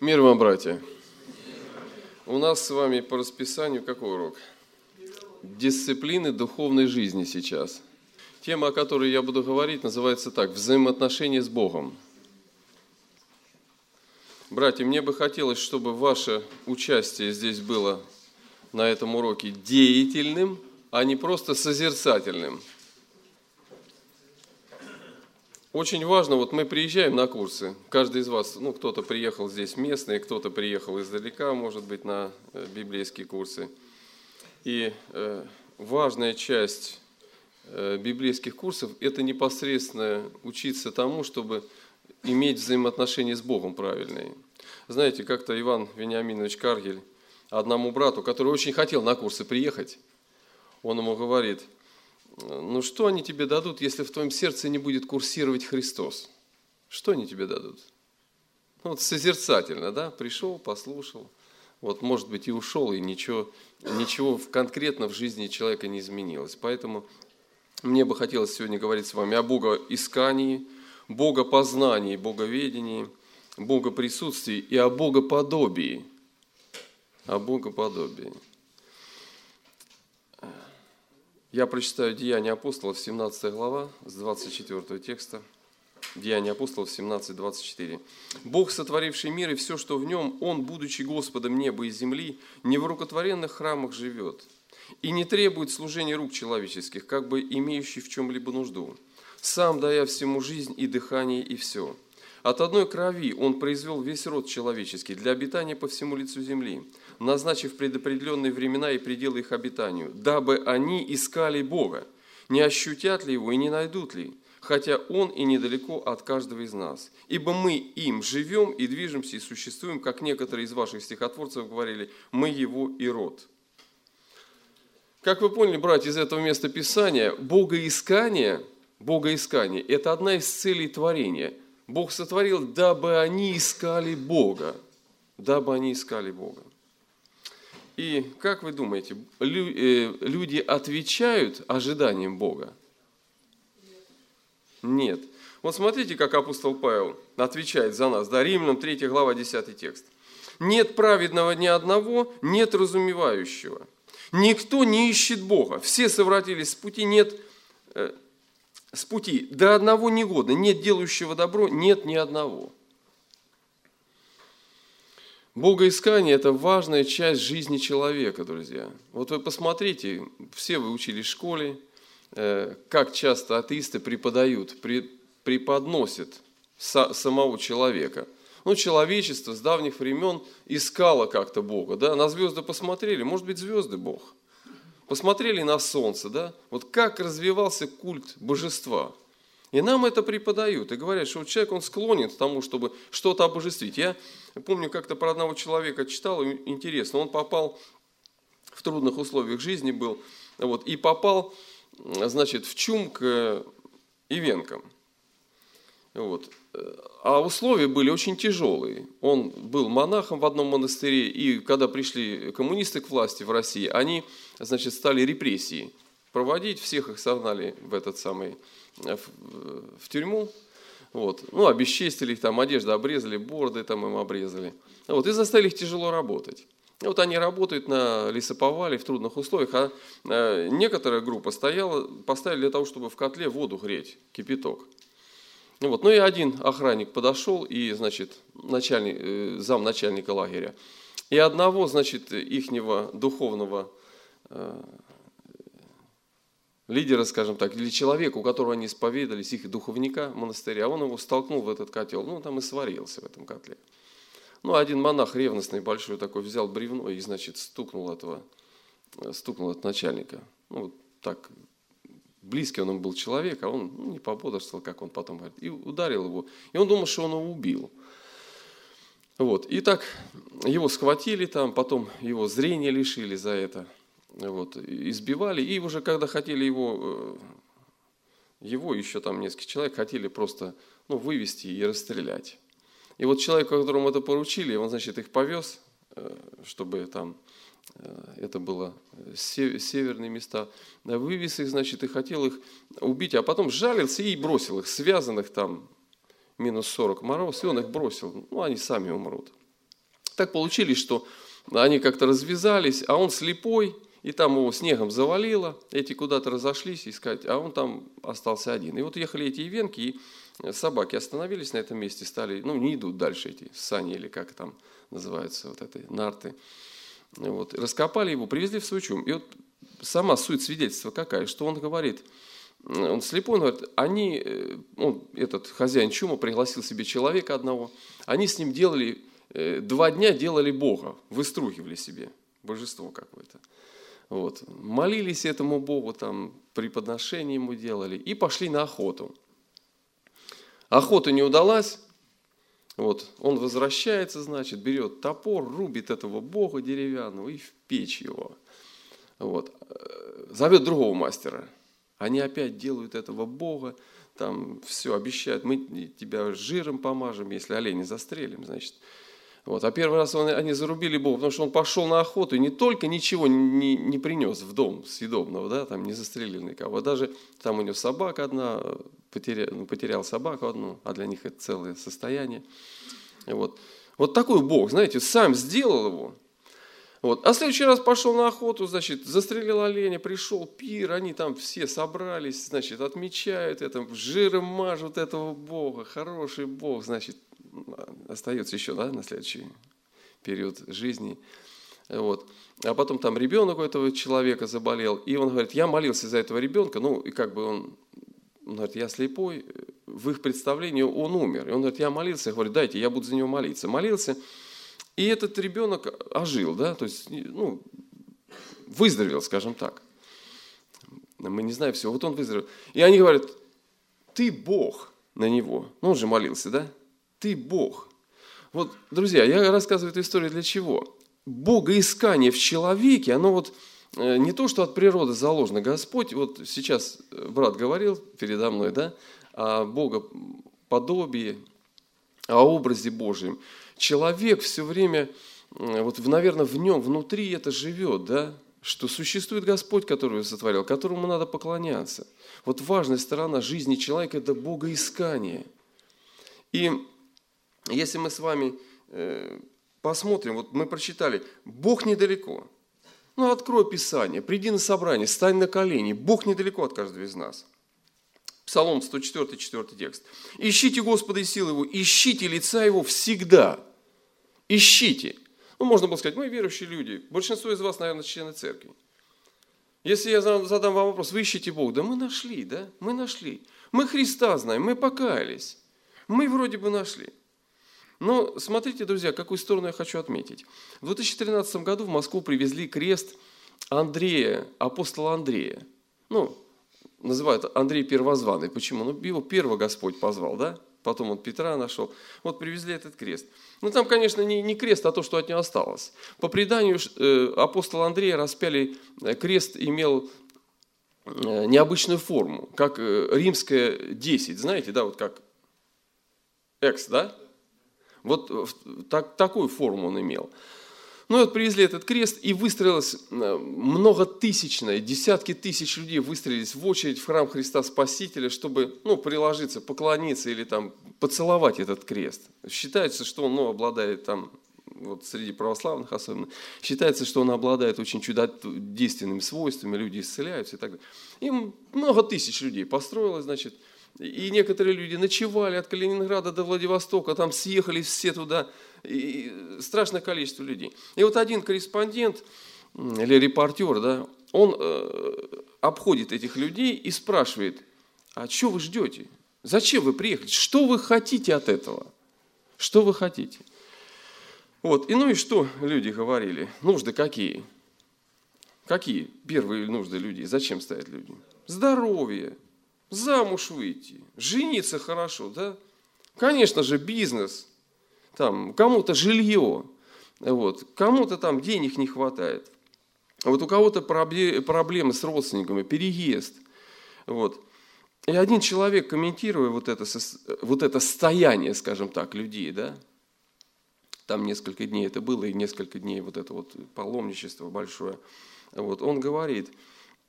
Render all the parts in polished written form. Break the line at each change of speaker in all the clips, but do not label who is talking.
Мир вам, братья! У нас с вами по расписанию какой урок? Дисциплины духовной жизни сейчас. Тема, о которой я буду говорить, называется так: взаимоотношения с Богом. Братья, мне бы хотелось, чтобы ваше участие здесь было на этом уроке деятельным, а не просто созерцательным. Очень важно, вот мы приезжаем на курсы, каждый из вас, кто-то приехал здесь местный, кто-то приехал издалека, может быть, на библейские курсы. И важная часть библейских курсов – это непосредственно учиться тому, чтобы иметь взаимоотношения с Богом правильные. Знаете, как-то Иван Вениаминович Каргель одному брату, который очень хотел на курсы приехать, он ему говорит: что они тебе дадут, если в твоем сердце не будет курсировать Христос? Что они тебе дадут? Созерцательно, да? Пришел, послушал, может быть, и ушел, и ничего конкретно в жизни человека не изменилось. Поэтому мне бы хотелось сегодня говорить с вами о богоискании, богопознании, боговедении, богоприсутствии и о богоподобии. О богоподобии. Я прочитаю Деяния апостолов, 17 глава, с 24 текста. Деяния апостолов 17, 24. «Бог, сотворивший мир и все, что в нем, Он, будучи Господом неба и земли, не в рукотворенных храмах живет и не требует служения рук человеческих, как бы имеющий в чем-либо нужду, сам дая всему жизнь и дыхание и все. От одной крови Он произвел весь род человеческий для обитания по всему лицу земли, назначив предопределенные времена и пределы их обитанию, дабы они искали Бога, не ощутят ли Его и не найдут ли, хотя Он и недалеко от каждого из нас. Ибо мы им живем и движемся и существуем, как некоторые из ваших стихотворцев говорили, мы Его и род». Как вы поняли, братья, из этого места Писания, богоискание – это одна из целей творения. Бог сотворил, дабы они искали Бога. Дабы они искали Бога. И как вы думаете, люди отвечают ожиданиям Бога? Нет. Смотрите, как апостол Павел отвечает за нас. Римлянам 3 глава 10 текст. «Нет праведного ни одного, нет разумевающего. Никто не ищет Бога. Все совратились с пути, до одного негодно, нет делающего добро, нет ни одного». Богоискание – это важная часть жизни человека, друзья. Вы посмотрите, все вы учились в школе, как часто атеисты преподносят самого человека. Человечество с давних времен искало как-то Бога. Да? На звезды посмотрели, может быть, звезды Бог. Посмотрели на солнце, да? Как развивался культ божества. И нам это преподают. И говорят, что человек, он склонен к тому, чтобы что-то обожествить. Я помню, как-то про одного человека читал, интересно, он попал в трудных условиях жизни был, и попал, в чум к ивенкам. А условия были очень тяжелые. Он был монахом в одном монастыре, и когда пришли коммунисты к власти в России, они, стали репрессии проводить, всех их согнали в тюрьму, обесчестили их, одежду обрезали, бороды им обрезали, и заставили их тяжело работать. Они работают на лесоповале в трудных условиях, а некоторая группа поставили для того, чтобы в котле воду греть, кипяток. И один охранник подошел, и, замначальника лагеря, и одного, ихнего духовного лидера, скажем так, или человека, у которого они исповедались, их духовника монастыря, он его столкнул в этот котел, там и сварился в этом котле. Один монах ревностный большой такой взял бревно и, стукнул этого начальника. Так, близкий он был человек, а он не пободрствовал, как он потом говорит, и ударил его. И он думал, что он его убил. И так его схватили потом его зрения лишили за это. Избивали, и уже когда хотели его еще несколько человек хотели просто вывести и расстрелять. И человек, которому это поручили, он, их повез, чтобы это было северные места, вывез их, и хотел их убить, а потом жалился и бросил их, связанных минус 40 мороз, и он их бросил, они сами умрут. Так получилось, что они как-то развязались, а он слепой, и там его снегом завалило, эти куда-то разошлись искать, а он там остался один. И вот ехали эти ивенки, и собаки остановились на этом месте, стали, не идут дальше эти сани, или как там называются, вот эти нарты. Вот, раскопали его, привезли в свой чум. И вот сама суть свидетельства какая, что он говорит, он слепой, он говорит, этот хозяин чума пригласил себе человека одного, они с ним делали, 2 дня делали Бога, выстругивали себе божество какое-то. Вот. Молились этому Богу, там, преподношения ему делали и пошли на охоту. Охота не удалась, вот. Он возвращается, значит, берет топор, рубит этого Бога деревянного и в печь его. Вот. Зовет другого мастера. Они опять делают этого Бога, там все обещают, мы тебя жиром помажем, если оленя застрелим, значит. Вот. А первый раз они зарубили Бога, потому что он пошел на охоту и не только ничего не принес в дом съедобного, да, там не застрелил никого, даже там у него собака одна, потерял собаку одну, а для них это целое состояние. Вот. Вот такой Бог, знаете, сам сделал его. Вот. А в следующий раз пошел на охоту, значит, застрелил оленя, пришел пир, они там все собрались, значит, отмечают это, жиром мажут этого Бога, хороший Бог, значит, остается еще, да, на следующий период жизни. Вот. А потом там ребенок у этого человека заболел, и он говорит, я молился за этого ребенка, и как бы он говорит, я слепой, в их представлении он умер. И он говорит, я молился, говорит, дайте, я буду за него молиться. Молился, и этот ребенок ожил, да, то есть, выздоровел, скажем так. Мы не знаем всего, вот он выздоровел. И они говорят, ты Бог на него. Он же молился, да? Ты Бог. Вот, друзья, я рассказываю эту историю для чего? Богоискание в человеке, оно вот не то, что от природы заложено. Господь, вот сейчас брат говорил передо мной, да, о богоподобии, о образе Божьем. Человек все время, вот, наверное, в нем, внутри это живет, да, что существует Господь, который его сотворил, которому надо поклоняться. Вот важная сторона жизни человека – это богоискание. И если мы с вами посмотрим, вот мы прочитали, Бог недалеко. Открой Писание, приди на собрание, стань на колени. Бог недалеко от каждого из нас. Псалом 104, 4 текст. Ищите Господа и силы Его, ищите лица Его всегда. Ищите. Можно было сказать, мы верующие люди, большинство из вас, наверное, члены церкви. Если я задам вам вопрос, вы ищете Бога? Да мы нашли, да? Мы нашли. Мы Христа знаем, мы покаялись. Мы вроде бы нашли. Но смотрите, друзья, какую сторону я хочу отметить. В 2013 году в Москву привезли крест Андрея, апостола Андрея. Называют Андрей Первозванный. Почему? Его первый Господь позвал, да? Потом он Петра нашел. Вот привезли этот крест. Там, конечно, не крест, а то, что от него осталось. По преданию, апостола Андрея распяли, крест имел необычную форму, как римская 10, знаете, да, вот как X, да? Вот такую форму он имел. Вот привезли этот крест, и выстроилось многотысячное, десятки тысяч людей выстроились в очередь в храм Христа Спасителя, чтобы приложиться, поклониться или там поцеловать этот крест. Считается, что он обладает там, вот среди православных особенно, считается, что он обладает очень чудодейственными свойствами, люди исцеляются и так далее. И много тысяч людей построилось, значит, и некоторые люди ночевали от Калининграда до Владивостока, там съехались все туда, и страшное количество людей. И вот один корреспондент или репортер, да, он обходит этих людей и спрашивает, а что вы ждете? Зачем вы приехали? Что вы хотите от этого? Что вы хотите? Вот, и что люди говорили? Нужды какие? Какие первые нужды людей? Зачем стоят люди? Здоровье. Замуж выйти, жениться хорошо, да? Конечно же, бизнес, там, кому-то жилье, вот, кому-то там денег не хватает, вот у кого-то проблемы с родственниками, переезд. Вот. И один человек, комментируя вот это состояние, скажем так, людей, да, там несколько дней это было, и несколько дней вот это вот паломничество большое, вот, он говорит,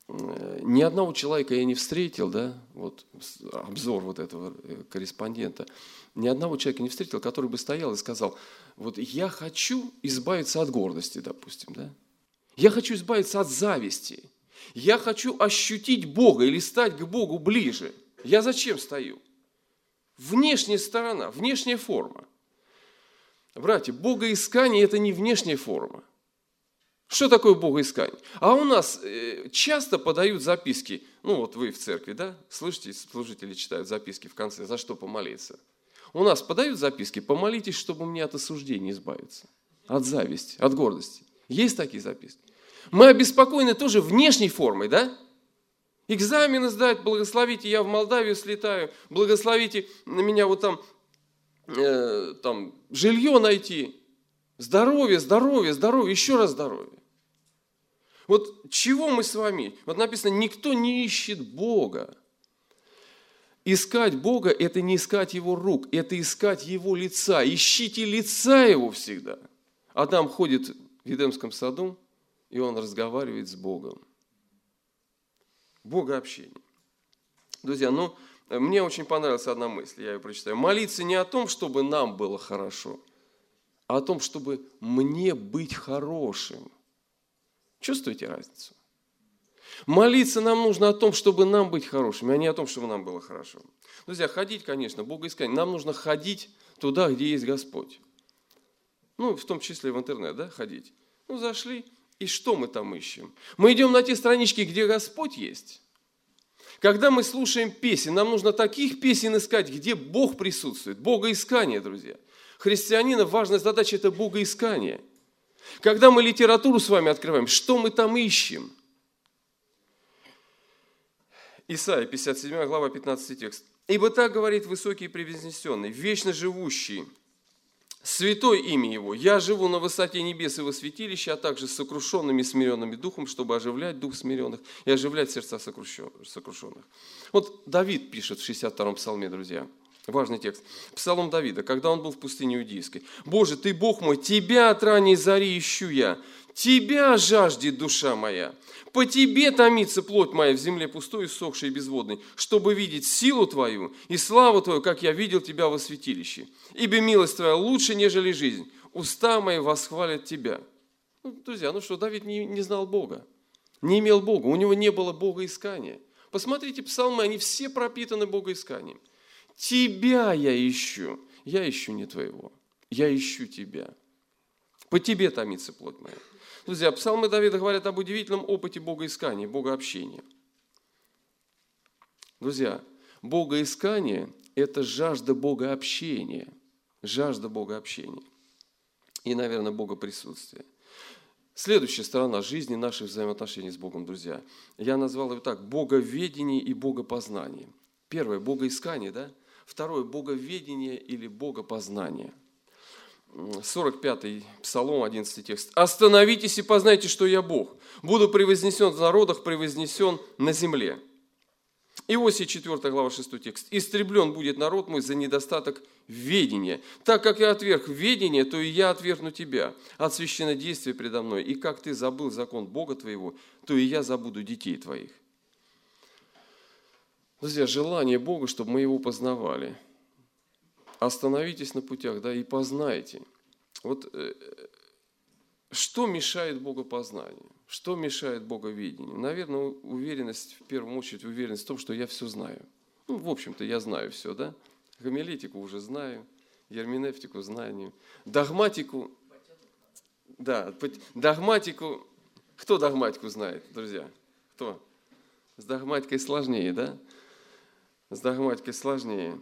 ни одного человека я не встретил, да, вот обзор вот этого корреспондента, ни одного человека не встретил, который бы стоял и сказал, вот я хочу избавиться от гордости, допустим, да, я хочу избавиться от зависти, я хочу ощутить Бога или стать к Богу ближе. Я зачем стою? Внешняя сторона, внешняя форма. Братья, богоискание – это не внешняя форма. Что такое богоискание? А у нас часто подают записки, ну вот вы в церкви, да, слышите, служители читают записки в конце, за что помолиться. У нас подают записки, помолитесь, чтобы мне от осуждения избавиться, от зависти, от гордости. Есть такие записки? Мы обеспокоены тоже внешней формой, да? Экзамены сдать, благословите, я в Молдавию слетаю, благословите меня вот там жилье найти, здоровье, здоровье, здоровье, еще раз здоровье. Вот чего мы с вами? Вот написано, никто не ищет Бога. Искать Бога – это не искать Его рук, это искать Его лица. Ищите лица Его всегда. Адам ходит в Едемском саду, и он разговаривает с Богом. Богообщение. Друзья, мне очень понравилась одна мысль, я ее прочитаю. Молиться не о том, чтобы нам было хорошо, а о том, чтобы мне быть хорошим. Чувствуете разницу? Молиться нам нужно о том, чтобы нам быть хорошими, а не о том, чтобы нам было хорошо. Друзья, ходить, конечно, богоискание. Нам нужно ходить туда, где есть Господь. В том числе в интернет, да, ходить. Зашли, и что мы там ищем? Мы идем на те странички, где Господь есть. Когда мы слушаем песен, нам нужно таких песен искать, где Бог присутствует. Богоискание, друзья. Христианина важная задача – это богоискание. Когда мы литературу с вами открываем, что мы там ищем? Исайя, 57 глава, 15 текст. «Ибо так говорит высокий и превознесенный, вечно живущий, святое имя Его. Я живу на высоте небес и во святилище, а также с сокрушенными и смиренными духом, чтобы оживлять дух смиренных и оживлять сердца сокрушенных». Вот Давид пишет в 62-м псалме, друзья. Важный текст. Псалом Давида, когда он был в пустыне Иудейской. «Боже, Ты, Бог мой, Тебя от ранней зари ищу я, Тебя жаждет душа моя. По Тебе томится плоть моя в земле пустой, иссохшей и безводной, чтобы видеть силу Твою и славу Твою, как я видел Тебя во святилище. Ибо милость Твоя лучше, нежели жизнь. Уста мои восхвалят Тебя». Друзья, Давид не знал Бога, не имел Бога, у него не было богоискания. Посмотрите, псалмы, они все пропитаны богоисканием. Тебя я ищу не Твоего, я ищу Тебя. По Тебе томится плоть моя. Друзья, псалмы Давида говорят об удивительном опыте богоискания, богообщения. Друзья, богоискание – это жажда богообщения, и, наверное, богоприсутствия. Следующая сторона жизни наших взаимоотношений с Богом, друзья. Я назвал его так – боговедение и богопознание. Первое – богоискание, да? Второе – боговедение или богопознание. 45-й Псалом, 11 текст. «Остановитесь и познайте, что я Бог. Буду превознесен в народах, превознесен на земле». Иосия 4 глава 6 текст. «Истреблен будет народ мой за недостаток ведения. Так как я отверг ведение, то и я отвергну тебя от священнодействия предо мной. И как ты забыл закон Бога твоего, то и я забуду детей твоих». Друзья, желание Бога, чтобы мы Его познавали. Остановитесь на путях, да, и познайте. Вот что мешает богопознанию? Что мешает боговедению? Наверное, уверенность, в первую очередь, уверенность в том, что я все знаю. В общем-то, я знаю все, да? Гомилетику уже знаю, герменевтику знаю, догматику. Да, догматику. Кто догматику знает, друзья? Кто? С догматикой сложнее, да? С догматикой сложнее.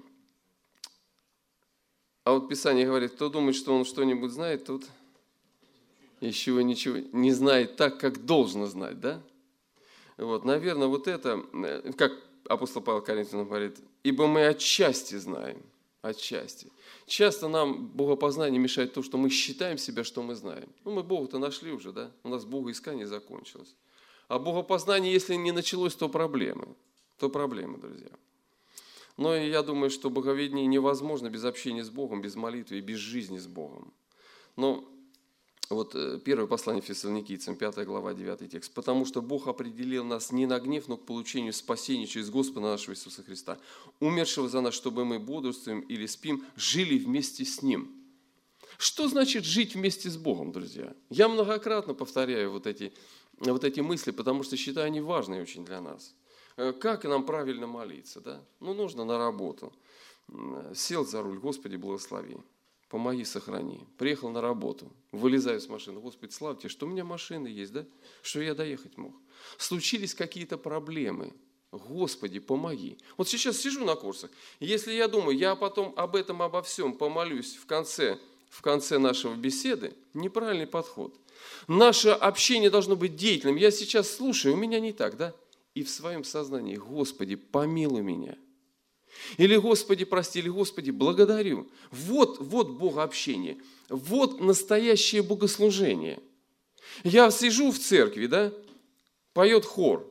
А вот Писание говорит, кто думает, что он что-нибудь знает, тот еще ничего не знает так, как должно знать, да? Вот, наверное, вот это, как апостол Павел Коринфянам говорит, ибо мы отчасти знаем, отчасти. Часто нам богопознание мешает то, что мы считаем себя, что мы знаем. Мы Бога-то нашли уже, да? У нас богоискание закончилось. А богопознание, если не началось, то проблемы, друзья. Но я думаю, что боговедение невозможно без общения с Богом, без молитвы и без жизни с Богом. Но Вот первое послание Фессалоникийцам, 5 глава, 9 текст. «Потому что Бог определил нас не на гнев, но к получению спасения через Господа нашего Иисуса Христа, умершего за нас, чтобы мы бодрствуем или спим, жили вместе с Ним». Что значит жить вместе с Богом, друзья? Я многократно повторяю вот эти мысли, потому что считаю они важные очень для нас. Как нам правильно молиться? Да? Нужно на работу. Сел за руль, Господи, благослови. Помоги, сохрани. Приехал на работу, вылезаю с машины. Господи, слава тебе, что у меня машина есть, да? Что я доехать мог. Случились какие-то проблемы. Господи, помоги. Вот сейчас сижу на курсах. Если я думаю, я потом обо всем помолюсь в конце нашего беседы, неправильный подход. Наше общение должно быть деятельным. Я сейчас слушаю, у меня не так, да? И в своем сознании, Господи, помилуй меня. Или Господи, прости, или Господи, благодарю. Вот Богообщение, вот настоящее богослужение. Я сижу в церкви, да, поет хор.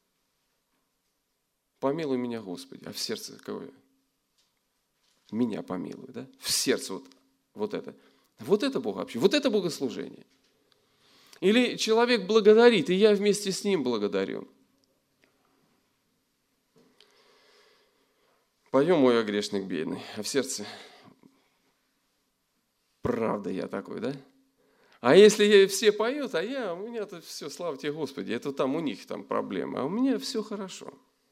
Помилуй меня, Господи. А в сердце какое? Меня помилуй, да? В сердце вот это. Вот это Богообщение, вот это богослужение. Или человек благодарит, и я вместе с ним благодарю. Поем, мой грешник бедный, а в сердце, правда я такой, да? А если все поют, у меня-то все, слава тебе, Господи, это там у них там проблемы, а у меня все хорошо.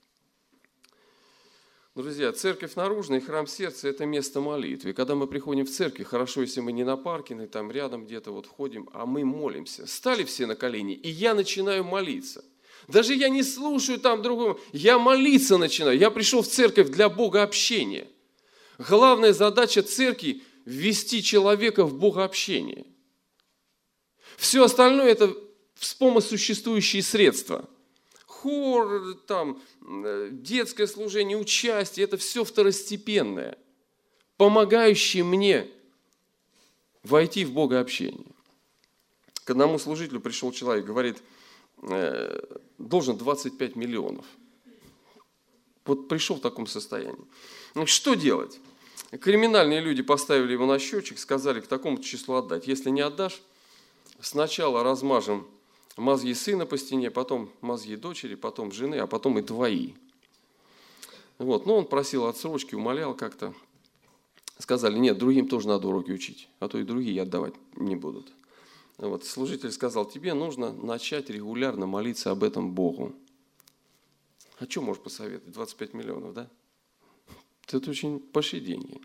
Друзья, церковь наружная и храм сердца – это место молитвы. И когда мы приходим в церковь, хорошо, если мы не на паркинге, там рядом где-то вот ходим, а мы молимся. Стали все на колени, и я начинаю молиться. Даже я не слушаю там другого, я молиться начинаю. Я пришел в церковь для богообщения. Главная задача церкви – ввести человека в богообщение. Все остальное – это вспомосуществующие средства. Хор, там, детское служение, участие – это все второстепенное, помогающее мне войти в богообщение. К одному служителю пришел человек, говорит, должен 25 миллионов. Вот пришел в таком состоянии. Что делать? Криминальные люди поставили его на счетчик, сказали, к такому числу отдать. Если не отдашь, сначала размажем мозги сына по стене, потом мозги дочери, потом жены, а потом и твои. Вот. Но он просил отсрочки, умолял как-то. Сказали, нет, другим тоже надо уроки учить, а то и другие отдавать не будут. Вот. Служитель сказал, тебе нужно начать регулярно молиться об этом Богу. А что можешь посоветовать? 25 миллионов, да? Это очень большие деньги.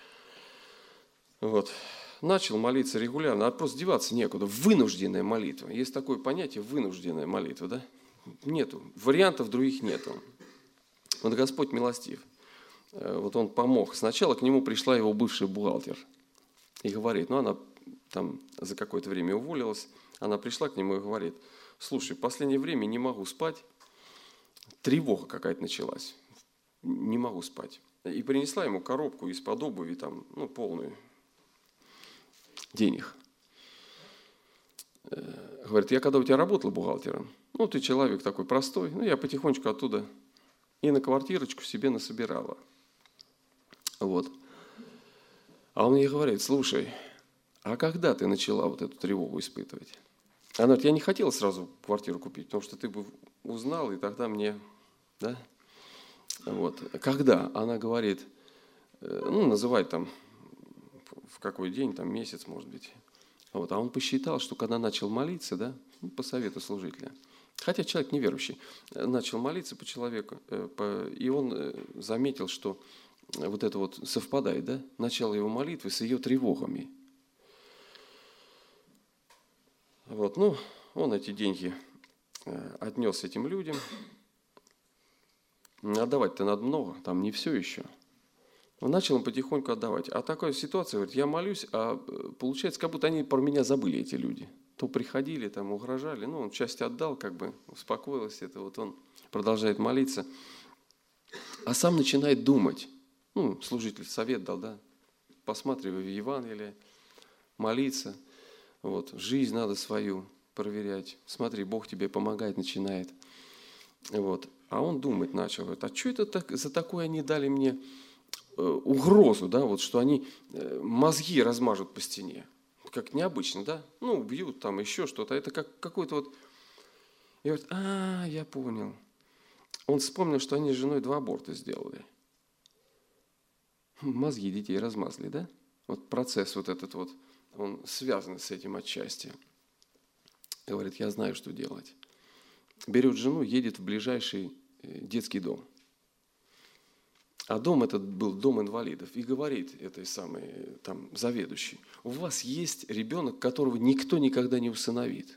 Вот. Начал молиться регулярно, а просто деваться некуда. Вынужденная молитва. Есть такое понятие вынужденная молитва, да? Нету. Вариантов других нету. Вот Господь милостив. Вот Он помог. Сначала к нему пришла его бывший бухгалтер. И говорит, она там за какое-то время уволилась. Она пришла к нему и говорит, слушай, в последнее время не могу спать. Тревога какая-то началась. Не могу спать. И принесла ему коробку из-под обуви, там, полную денег. Говорит, я когда у тебя работал бухгалтером, ты человек такой простой, я потихонечку оттуда и на квартирочку себе насобирала. Вот. А он ей говорит, слушай, а когда ты начала вот эту тревогу испытывать? Она говорит, я не хотела сразу квартиру купить, потому что ты бы узнал, и тогда мне, да? Вот. Когда? Она говорит, называет там, в какой день, там месяц, может быть. Вот. А он посчитал, что когда начал молиться, да, по совету служителя, хотя человек неверующий, начал молиться по человеку, и он заметил, что вот это вот совпадает, да, начало его молитвы с ее тревогами. Вот. Он эти деньги отнес этим людям. Отдавать-то надо много, там не все еще. Начал им потихоньку отдавать. А такая ситуация, говорит, я молюсь, а получается, как будто они про меня забыли, эти люди. То приходили, там угрожали, он часть отдал, как бы успокоился, это вот он продолжает молиться. А сам начинает думать. Служитель совет дал, да, посматривай в Евангелие, молиться. Вот, жизнь надо свою проверять. Смотри, Бог тебе помогает, начинает. Вот. А он думать начал, говорит, а что это за такое они дали мне угрозу, да, вот, что они мозги размажут по стене. как необычно, да? Ну, бьют там еще что-то. Это как какой-то вот... И говорит, я понял. Он вспомнил, что они с женой 2 аборта сделали. Мозги детей размазали, да? Вот процесс вот этот вот, он связан с этим отчасти. Говорит, я знаю, что делать. Берет жену, едет в ближайший детский дом. А дом этот был дом инвалидов. И говорит этой самой там заведующей, у вас есть ребенок, которого никто никогда не усыновит.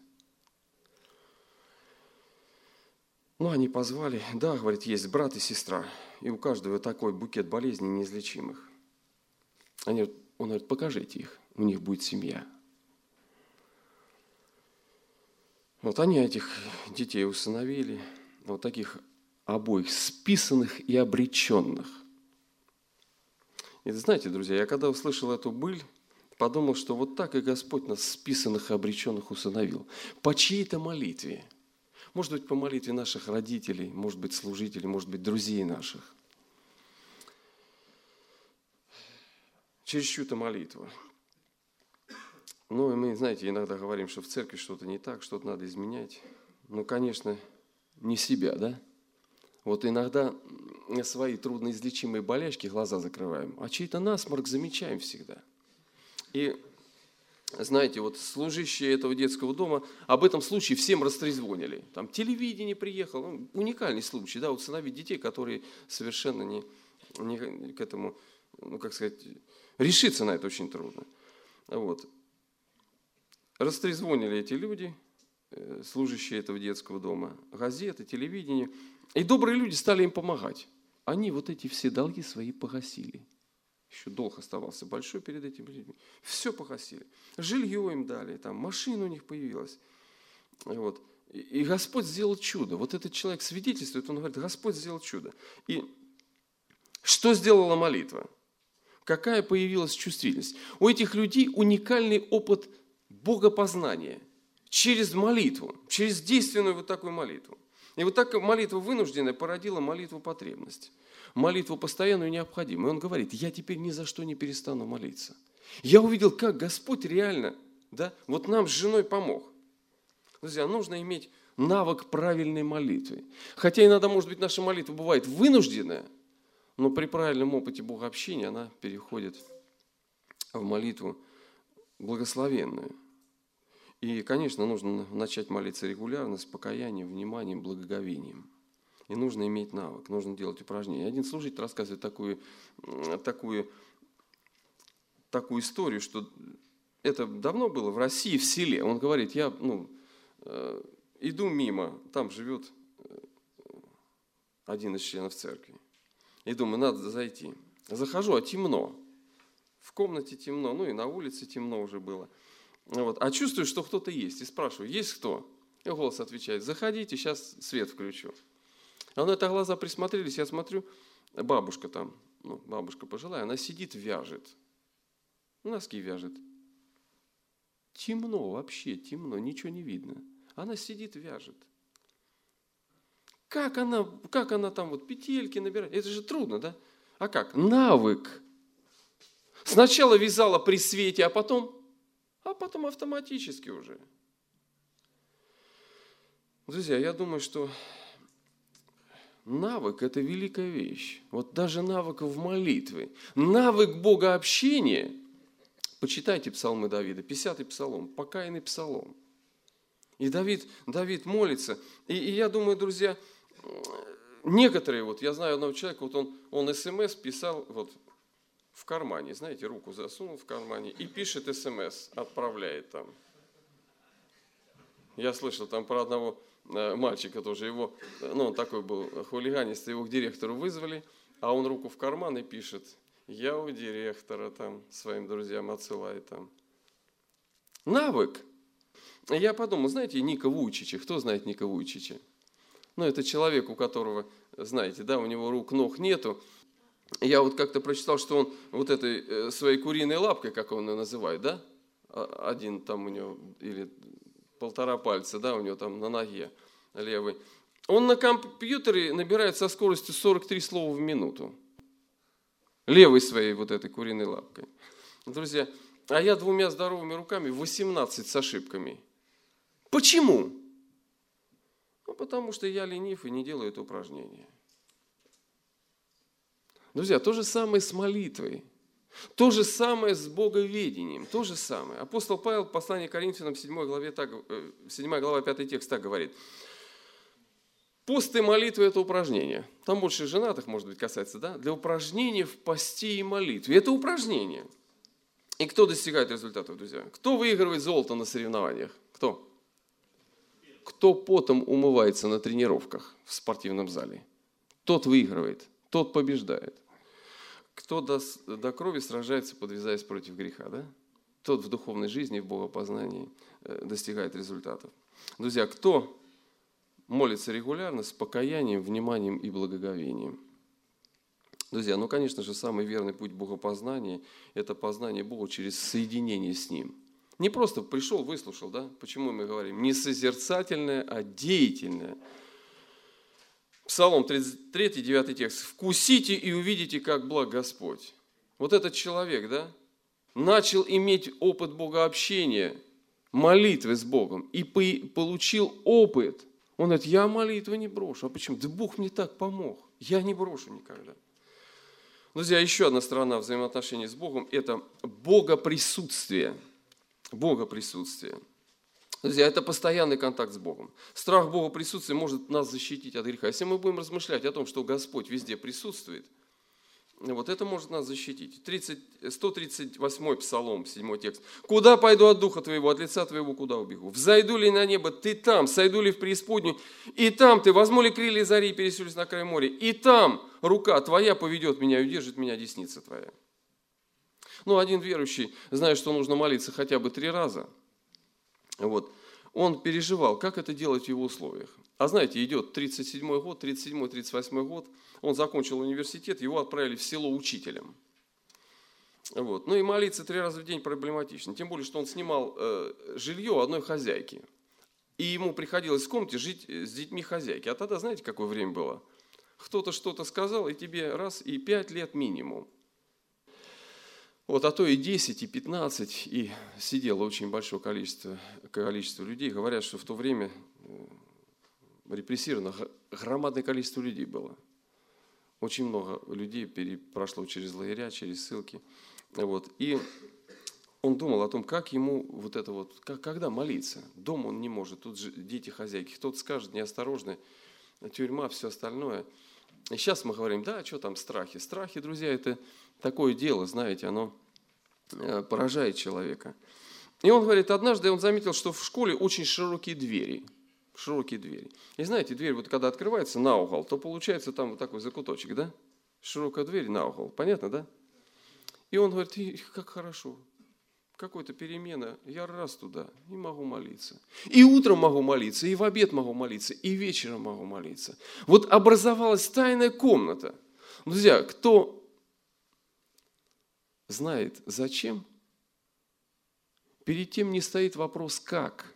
Ну, они позвали, да, говорит, есть брат и сестра. И у каждого такой букет болезней неизлечимых. Он говорит, покажите их, у них будет семья. Вот они этих детей усыновили, вот таких обоих, списанных и обреченных. И знаете, друзья, я когда услышал эту быль, подумал, что вот так и Господь нас списанных и обреченных усыновил. По чьей-то молитве. Может быть, по молитве наших родителей, может быть, служителей, может быть, друзей наших. Через чью-то молитву. Ну, и мы, знаете, иногда говорим, что в церкви что-то не так, что-то надо изменять. Ну, конечно, не себя, да? Вот иногда свои трудноизлечимые болячки глаза закрываем, а чей-то насморк замечаем всегда. И, знаете, вот служащие этого детского дома об этом случае всем растрезвонили. Там телевидение приехало, уникальный случай, да, усыновить детей, которые совершенно не к этому, ну, как сказать, решиться на это очень трудно. Вот. Растрезвонили эти люди, служащие этого детского дома, газеты, телевидение. И добрые люди стали им помогать. Они вот эти все долги свои погасили. Еще долг оставался большой перед этими людьми. Все погасили. Жилье им дали, там, машина у них появилась. Вот. И Господь сделал чудо. Вот этот человек свидетельствует, он говорит, Господь сделал чудо. И что сделала молитва? Какая появилась чувствительность? У этих людей уникальный опыт богопознания через молитву, через действенную вот такую молитву. И вот так молитва вынужденная породила молитву потребность, молитву постоянную и необходимую. И он говорит, я теперь ни за что не перестану молиться. Я увидел, как Господь реально, да, вот нам с женой помог. Друзья, нужно иметь навык правильной молитвы. Хотя иногда, может быть, наша молитва бывает вынужденная, но при правильном опыте богообщения она переходит в молитву благословенную. И, конечно, нужно начать молиться регулярно, с покаянием, вниманием, благоговением. И нужно иметь навык, нужно делать упражнения. Один служитель рассказывает такую историю, что это давно было в России, в селе. Он говорит, я иду мимо, там живет один из членов церкви. И думаю, надо зайти. Захожу, а темно. В комнате темно, ну и на улице темно уже было. Вот. А чувствую, что кто-то есть. И спрашиваю, есть кто? И голос отвечает, заходите, сейчас свет включу. А на это глаза присмотрелись, я смотрю, бабушка там, бабушка пожилая, она сидит, вяжет. Носки вяжет. Темно, вообще темно, ничего не видно. Она сидит, вяжет. Как она там вот петельки набирает? Это же трудно, да? А как? Навык. Сначала вязала при свете, а потом автоматически уже. Друзья, я думаю, что навык – это великая вещь. Вот даже навык в молитве, навык богообщения. Почитайте псалмы Давида, 50-й псалом, покаянный псалом. И Давид молится. И я думаю, друзья, некоторые, вот я знаю одного человека, вот он СМС писал вот в кармане, знаете, руку засунул в кармане и пишет СМС, отправляет там. Я слышал там про одного мальчика тоже, его, он такой был хулиганист, его к директору вызвали, а он руку в карман и пишет, я у директора там своим друзьям отсылает там. Навык. Я подумал, знаете, Ника Вуйчича, кто знает Ника Вуйчича? Это человек, у которого, знаете, да, у него рук, ног нету. Я вот как-то прочитал, что он вот этой своей куриной лапкой, как он ее называет, да? Один там у него, или 1,5 пальца, да, у него там на ноге левый. Он на компьютере набирает со скоростью 43 слова в минуту. Левой своей вот этой куриной лапкой. Друзья, а я 2 здоровыми руками 18 с ошибками. Почему? Ну, потому что я ленив и не делаю это упражнение. Друзья, то же самое с молитвой. То же самое с боговедением, то же самое. Апостол Павел в послании к Коринфянам 7 глава 5 текст так говорит. Пост и молитва – это упражнение. Там больше женатых, может быть, касается, да? Для упражнения в посте и молитве. Это упражнение. И кто достигает результатов, друзья? Кто выигрывает золото на соревнованиях? Кто? Кто потом умывается на тренировках в спортивном зале? Тот выигрывает, тот побеждает. Кто до крови сражается, подвязаясь против греха, да? Тот в духовной жизни, в богопознании достигает результатов. Друзья, кто молится регулярно, с покаянием, вниманием и благоговением? Друзья, ну, конечно же, самый верный путь богопознания – это познание Бога через соединение с Ним. Не просто пришел, выслушал, да? Почему мы говорим? Не созерцательное, а деятельное. Псалом 33, 9 текст. «Вкусите и увидите, как благ Господь». Вот этот человек, да, начал иметь опыт богообщения, молитвы с Богом, и получил опыт. Он говорит, я молитвы не брошу. А почему? Да Бог мне так помог. Я не брошу никогда. Друзья, еще одна сторона взаимоотношений с Богом – это богоприсутствие. Богоприсутствие. Друзья, это постоянный контакт с Богом. Страх Бога присутствия может нас защитить от греха. Если мы будем размышлять о том, что Господь везде присутствует, вот это может нас защитить. 138-й Псалом, 7 текст. «Куда пойду от Духа Твоего, от лица Твоего куда убегу? Взойду ли на небо, Ты там, сойду ли в преисподнюю, и там Ты, возьму ли крылья зари и переселюсь на край моря, и там рука Твоя поведет меня и удержит меня десница Твоя». Ну, один верующий, зная, что нужно молиться хотя бы 3 раза, вот, он переживал, как это делать в его условиях. А знаете, идет 37-й год, 37-й, 38-й год, он закончил университет, его отправили в село учителем. Вот. Ну и молиться 3 раза в день проблематично, тем более, что он снимал жилье одной хозяйки. И ему приходилось в комнате жить с детьми хозяйки. А тогда знаете, какое время было? Кто-то что-то сказал, и тебе раз, и 5 лет минимум. Вот, а то и 10, и 15, и сидело очень большое количество людей. Говорят, что в то время репрессировано громадное количество людей было. Очень много людей прошло через лагеря, через ссылки. Вот. И он думал о том, как ему вот это вот, когда молиться. Дома он не может, тут же дети хозяйки. Кто-то скажет, неосторожно, тюрьма, все остальное. И сейчас мы говорим, да, что там страхи? Страхи, друзья, это такое дело, знаете, оно поражает человека. И он говорит, однажды он заметил, что в школе очень широкие двери. Широкие двери. И знаете, дверь вот когда открывается на угол, то получается там вот такой закуточек, да? Широкая дверь на угол. Понятно, да? И он говорит, как хорошо. Какая-то перемена, я раз туда и могу молиться. И утром могу молиться, и в обед могу молиться, и вечером могу молиться. Вот образовалась тайная комната. Друзья, кто знает зачем, перед тем не стоит вопрос как.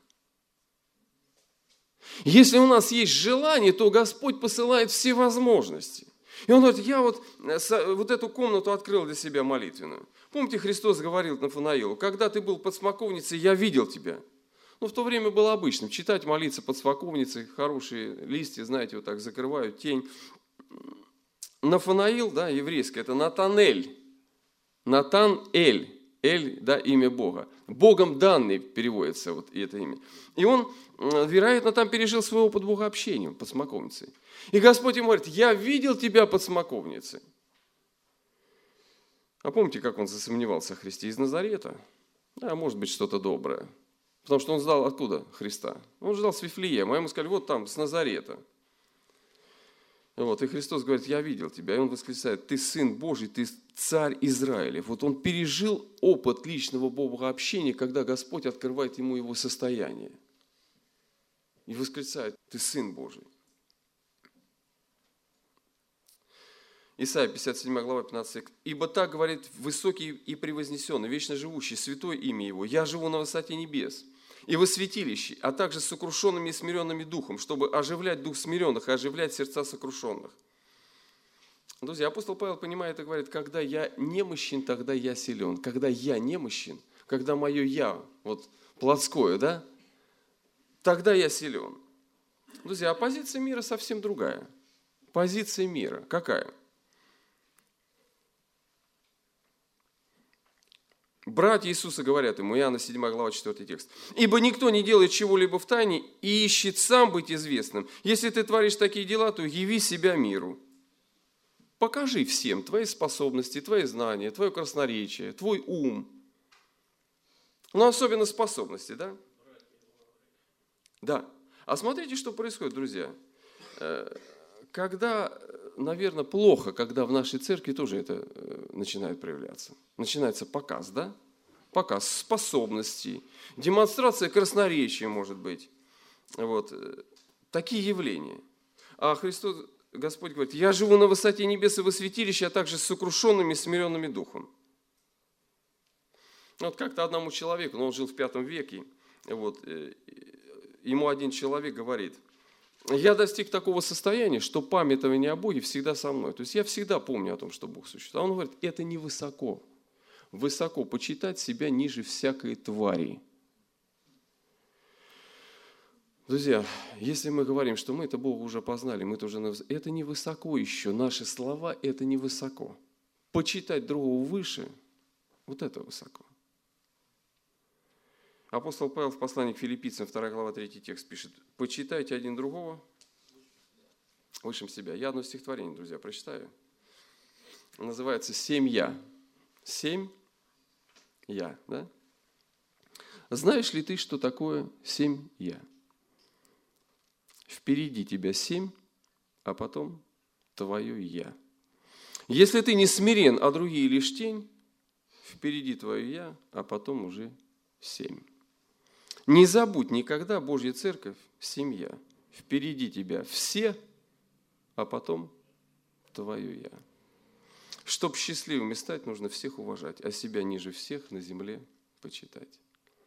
Если у нас есть желание, то Господь посылает все возможности. И он говорит, я вот эту комнату открыл для себя молитвенную. Помните, Христос говорил Нафанаилу, когда ты был под смоковницей, я видел тебя. Ну, в то время было обычным читать, молиться под смоковницей, хорошие листья, знаете, вот так закрывают тень. Нафанаил, да, еврейское, это Натанель. Натан-Эль. Эль, да, имя Бога. Богом данный переводится вот это имя. И он, вероятно, там пережил свой опыт богообщения под смоковницей. И Господь ему говорит, я видел тебя под смоковницей. А помните, как он засомневался в Христе из Назарета? А может быть, что-то доброе. Потому что он ждал откуда Христа? Он ждал с Вифлеема, а ему сказали, вот там, с Назарета. Вот, и Христос говорит, я видел тебя. И он восклицает, ты Сын Божий, ты Царь Израилев. Вот он пережил опыт личного богообщения, когда Господь открывает ему его состояние. И восклицает, ты Сын Божий. Исайя 57 глава 15. «Ибо так говорит высокий и превознесенный, вечно живущий, святое имя Его. Я живу на высоте небес и во святилище, а также с сокрушенными и смиренными духом, чтобы оживлять дух смиренных и оживлять сердца сокрушенных». Друзья, апостол Павел понимает и говорит, когда я немощен, тогда я силен. Когда я немощен, когда мое «я», вот плотское, да, тогда я силен. Друзья, а позиция мира совсем другая. Позиция мира какая? Братья Иисуса говорят ему, Иоанна 7 глава 4 текст. «Ибо никто не делает чего-либо в тайне и ищет сам быть известным. Если ты творишь такие дела, то яви себя миру. Покажи всем твои способности, твои знания, твое красноречие, твой ум». Но особенно способности, да? Да. А смотрите, что происходит, друзья. Когда, наверное, плохо, когда в нашей церкви тоже это начинает проявляться. Начинается показ, да? Показ способностей, демонстрация красноречия, может быть. Вот. Такие явления. А Христос, Господь говорит, «Я живу на высоте небес и во святилище, а также с сокрушенными и смиренными духом». Вот как-то одному человеку, но он жил в V веке, вот, ему один человек говорит, «Я достиг такого состояния, что памятование о Боге всегда со мной». То есть я всегда помню о том, что Бог существует. А он говорит, это не высоко. Высоко почитать себя ниже всякой твари. Друзья, если мы говорим, что мы это Бога уже познали, мы тоже это не высоко еще. Наши слова – это не высоко. Почитать другого выше – вот это высоко. Апостол Павел в послании к Филиппийцам, 2 глава, 3 текст пишет, «Почитайте один другого выше себя». Я одно стихотворение, друзья, прочитаю. Называется «Семь я». 7 я, да? Знаешь ли ты, что такое 7 я? Впереди тебя 7, а потом твое я. Если ты не смирен, а другие лишь тень, впереди твое я, а потом уже 7. Не забудь никогда, Божья церковь, семья. Впереди тебя все, а потом твое я. Чтоб счастливыми стать, нужно всех уважать, а себя ниже всех на земле почитать.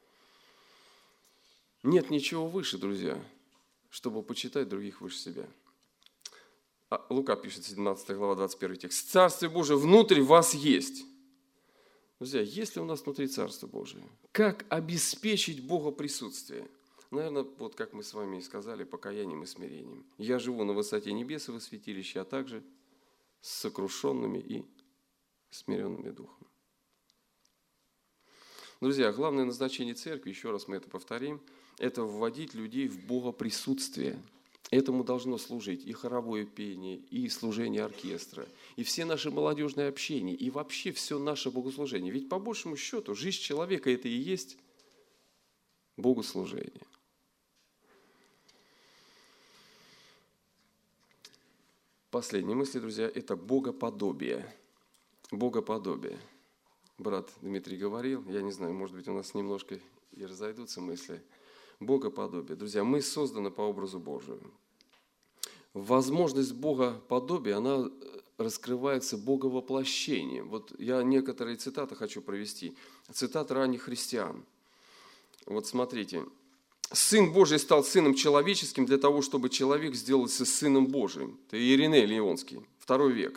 Нет ничего выше, друзья, чтобы почитать других выше себя. Лука пишет, 17 глава, 21 текст. «Царствие Божие внутрь вас есть». Друзья, есть ли у нас внутри Царство Божие? Как обеспечить Бога присутствие? Наверное, вот как мы с вами и сказали, покаянием и смирением. «Я живу на высоте небес и во святилище, а также с сокрушенными и смиренными духом». Друзья, главное назначение церкви, еще раз мы это повторим, это вводить людей в богоприсутствие. Этому должно служить и хоровое пение, и служение оркестра, и все наши молодежные общения, и вообще все наше богослужение. Ведь по большему счету жизнь человека это и есть богослужение. Последняя мысль, друзья, это богоподобие. Богоподобие. Брат Дмитрий говорил, я не знаю, может быть, у нас немножко и разойдутся мысли. Богоподобие. Друзья, мы созданы по образу Божию. Возможность богоподобия, она раскрывается боговоплощением. Вот я некоторые цитаты хочу провести. Цитаты ранних христиан. Вот смотрите. «Сын Божий стал сыном человеческим для того, чтобы человек сделался сыном Божиим». Это Ириней Лионский, 2 век.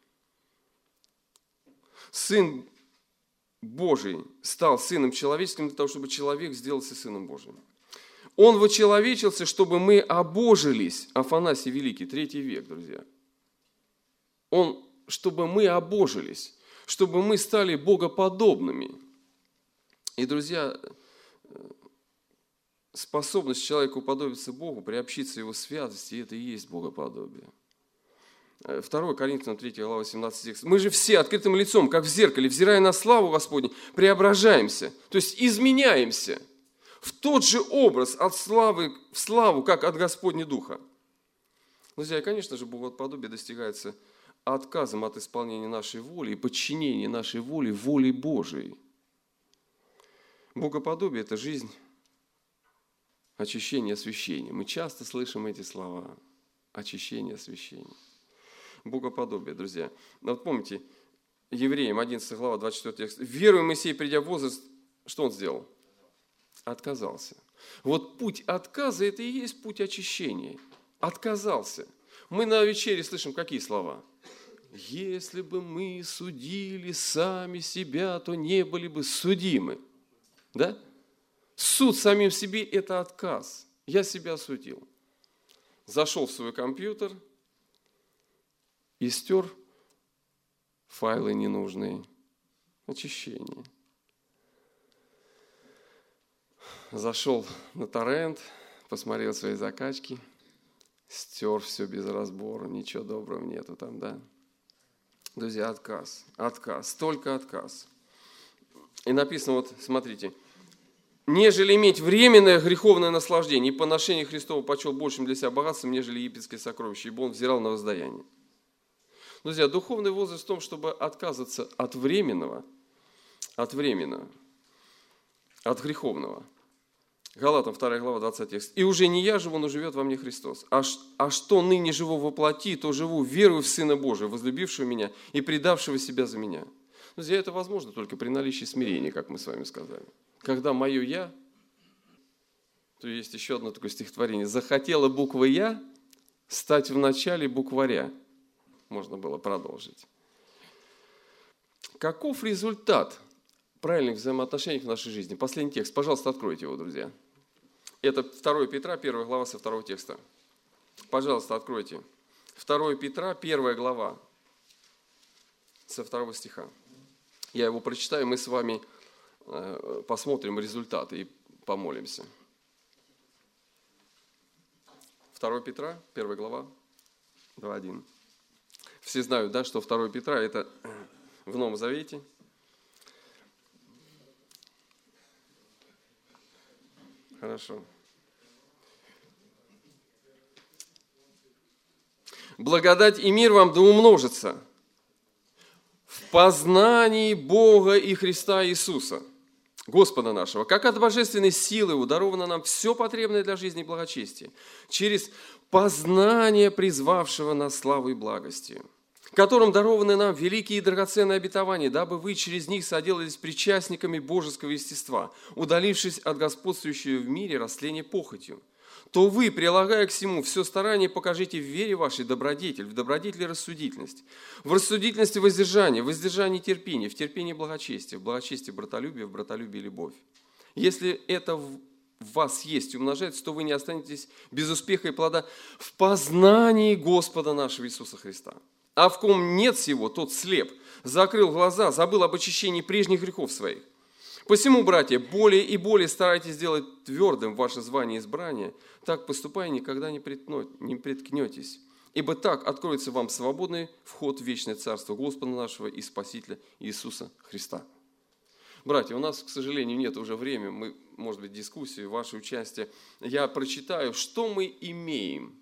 Сын Божий стал сыном человеческим для того, чтобы человек сделался сыном Божиим. Он вочеловечился, чтобы мы обожились. Афанасий Великий, 3 век, друзья. Чтобы мы обожились, чтобы мы стали богоподобными. И, друзья, способность человека уподобиться Богу, приобщиться Его святости, это и есть богоподобие. 2 Коринфянам 3 глава 18 текст. «Мы же все открытым лицом, как в зеркале, взирая на славу Господню, преображаемся». То есть изменяемся в тот же образ от славы в славу, как от Господня Духа. Друзья, и, конечно же, богоподобие достигается отказом от исполнения нашей воли и подчинения нашей воли воле Божией. Богоподобие – это жизнь очищения, освящения. Мы часто слышим эти слова – очищение, освящение. Богоподобие, друзья. Вот помните, Евреям 11 глава, 24 текст. «Веруя Моисей, придя в возраст, что он сделал? Отказался». Вот путь отказа – это и есть путь очищения. Отказался. Мы на вечере слышим какие слова? «Если бы мы судили сами себя, то не были бы судимы». Да? Суд самим себе – это отказ. Я себя осудил. Зашел в свой компьютер и стер файлы ненужные. Очищение. Зашел на торрент, посмотрел свои закачки, стер все без разбора, ничего доброго нету там, да? Друзья, отказ, только отказ. И написано, вот смотрите, нежели иметь временное греховное наслаждение и поношение Христова почел большим для себя богатством, нежели египетские сокровища, ибо он взирал на воздаяние. Друзья, духовный возраст в том, чтобы отказываться от временного, от греховного. Галатам 2 глава, 20 текст. «И уже не я живу, но живет во мне Христос. А что ныне живу во плоти, то живу верою в Сына Божия, возлюбившего меня и предавшего себя за меня». Друзья, это возможно только при наличии смирения, как мы с вами сказали. Когда мое «я», то есть еще одно такое стихотворение, захотела буква «я» стать в начале букваря. Можно было продолжить. Каков результат правильных взаимоотношений в нашей жизни? Последний текст. Пожалуйста, откройте его, друзья. Это 2 Петра, 1 глава со 2 текста. Пожалуйста, откройте. 2 Петра, 1 глава со 2 стиха. Я его прочитаю, мы с вами посмотрим результаты и помолимся. 2 Петра, 1 глава, 2:1. Все знают, да, что 2 Петра – это в Новом Завете. Хорошо. Благодать и мир вам да умножится в познании Бога и Христа Иисуса, Господа нашего, как от божественной силы ударовано нам все потребное для жизни и благочестия, через познание призвавшего нас славу и благостью, которым дарованы нам великие и драгоценные обетования, дабы вы через них соделались причастниками божеского естества, удалившись от господствующего в мире растления похотью. То вы, прилагая к всему все старание, покажите в вере вашей добродетель, в добродетели рассудительность, в рассудительности воздержание, в воздержании терпение, в терпении благочестие, в благочестии братолюбие, в братолюбии любовь. Если это в вас есть и умножается, то вы не останетесь без успеха и плода в познании Господа нашего Иисуса Христа. А в ком нет сего, тот слеп, закрыл глаза, забыл об очищении прежних грехов своих. Посему, братья, более и более старайтесь сделать твердым ваше звание избрания, так поступая, никогда не приткнетесь. Ибо так откроется вам свободный вход в вечное царство Господа нашего и Спасителя Иисуса Христа. Братья, у нас, к сожалению, нет уже времени, может быть, дискуссии, ваше участие. Я прочитаю, что мы имеем,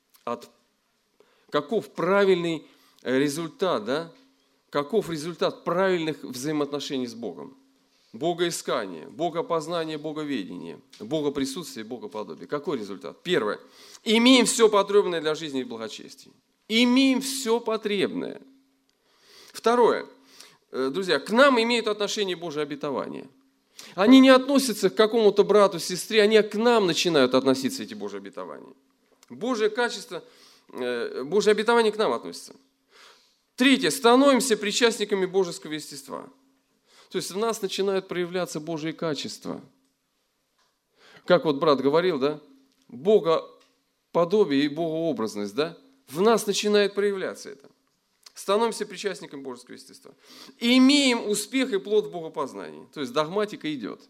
каков правильный результат, да? Каков результат правильных взаимоотношений с Богом. Богоискание, богопознание, боговедение, богоприсутствие, богоподобие. Какой результат? Первое. Имеем все потребное для жизни и благочестия. Имеем все потребное. Второе. Друзья, к нам имеют отношение Божие обетования. Они не относятся к какому-то брату, сестре, они к нам начинают относиться, эти Божьи обетования. Божье качество, Божье обетование к нам относится. Третье. Становимся причастниками божеского естества. То есть в нас начинают проявляться Божьи качества. Как вот брат говорил, да? Богоподобие и богообразность, да? В нас начинает проявляться это. Становимся причастниками божеского естества. Имеем успех и плод в богопознании. То есть догматика идет.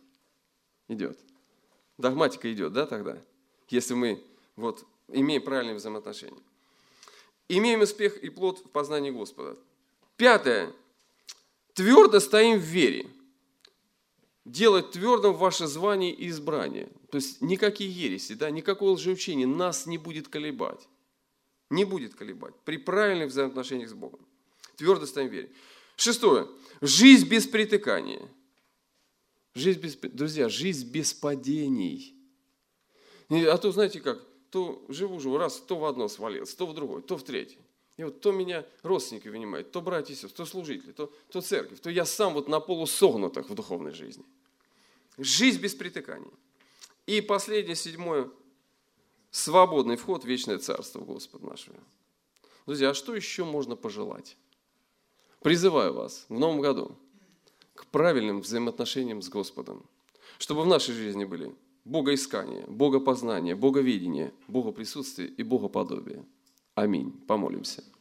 Догматика идет, да, тогда? Если мы вот имеем правильные взаимоотношения. Имеем успех и плод в познании Господа. Пятое. Твердо стоим в вере. Делать твердым ваше звание и избрание. То есть никакие ереси, да, никакое лжеучение нас не будет колебать. Не будет колебать. При правильных взаимоотношениях с Богом. Твердо стоим в вере. Шестое. Жизнь без притыкания. Друзья, жизнь без падений. А то, знаете как, то живу, раз, то в одно свалился, то в другое, то в третье. И вот то меня родственники вынимают, то братья и сестры, то служители, то церковь, то я сам вот на полусогнутых в духовной жизни. Жизнь без притыканий. И последнее, седьмое. Свободный вход в вечное царство Господа нашего. Друзья, а что еще можно пожелать? Призываю вас в новом году к правильным взаимоотношениям с Господом. Чтобы в нашей жизни были богоискание, богопознание, боговедение, богоприсутствие и богоподобие. Аминь. Помолимся.